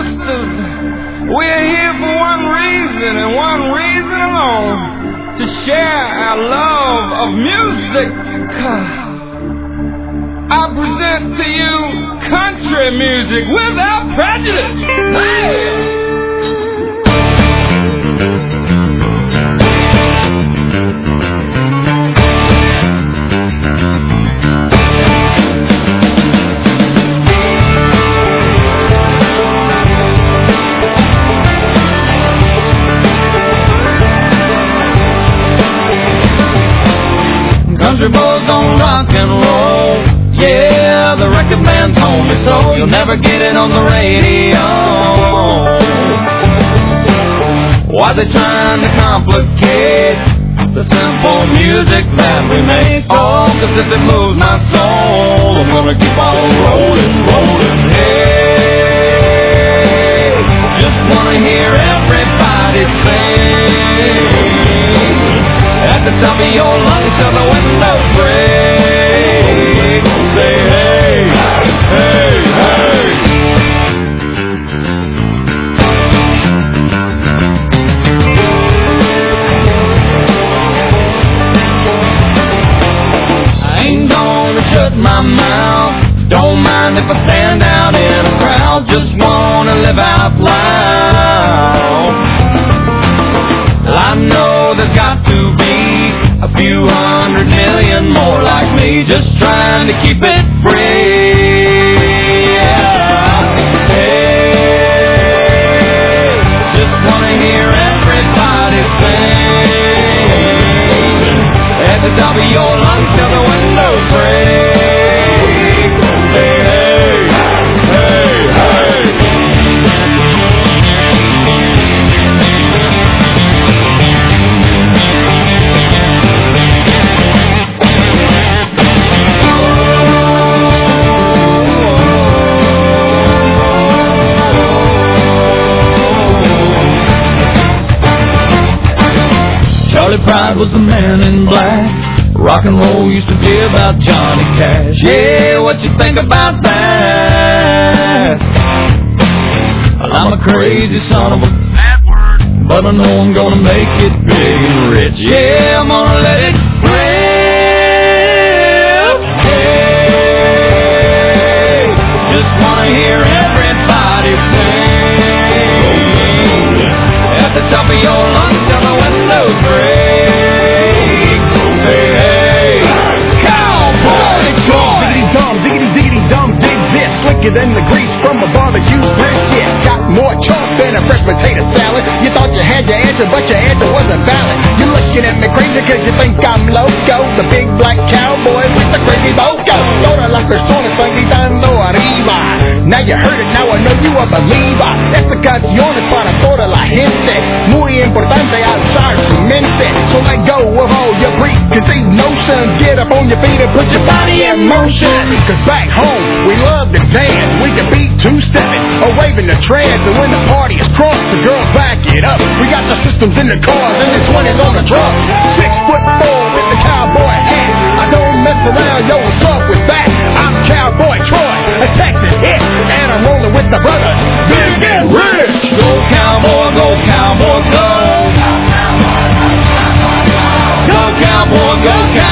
sisters, we're here for one reason and one reason alone, to share our love of music. I present to you country music without prejudice. Hey! Country boys don't rock and roll. Yeah, the record man told me so. You'll never get it on the radio. Why they trying to complicate the simple music that we make? Oh, 'cause if it moves my soul, I'm gonna keep on rolling, rolling. Hey, just wanna hear everybody sing at the top of your lungs till the windows break. Say hey, hey, hey. I ain't gonna shut my mouth. Don't mind if I stand out in a crowd. Just wanna live out loud. I know there's got to be a few 100 million more like me, just trying to keep it free. Yeah. Hey, just wanna hear everybody sing at the top of your lungs till the windows break. Say hey, hey, hey. Charlie Pride was the man in black. Rock and roll used to be about Johnny Cash. Yeah, what you think about that? Well, I'm a crazy son of a bad word, but I know I'm gonna make it big and rich. Yeah, I'm gonna let it rip. Hey, just wanna hear everybody sing at the top of your lungs till the windows break. Hey, hey, cowboy Troy. Diggity diggity dum, dig this, slicker than the grease from a barbecue brisket. Got more chalk than a fresh potato salad. You thought you had your answer, but your answer wasn't valid. You're looking at me crazy 'cause you think I'm loco. The big black cowboy with the crazy boco. Toda las personas están gritando arriba. Now you heard it, now I know you a believer. Esta canción es para toda la gente. Muy importante alzar su mente. So let go of all your preconceived notions. Get up on your feet and put your body in motion. 'Cause back home, we love to dance. We can beat two-stepping or waving the trance. And when the party is crunk, the girls back it up. We got the systems in the cars and this one is on the truck. 6'4" with the cowboy hat. I don't mess around, yo, what's up with that? I'm Cowboy Troy, a Texas hit. And I'm rolling with the brothers, Big and Rich. Go cowboy, go cowboy, go. Go cowboy, go cowboy.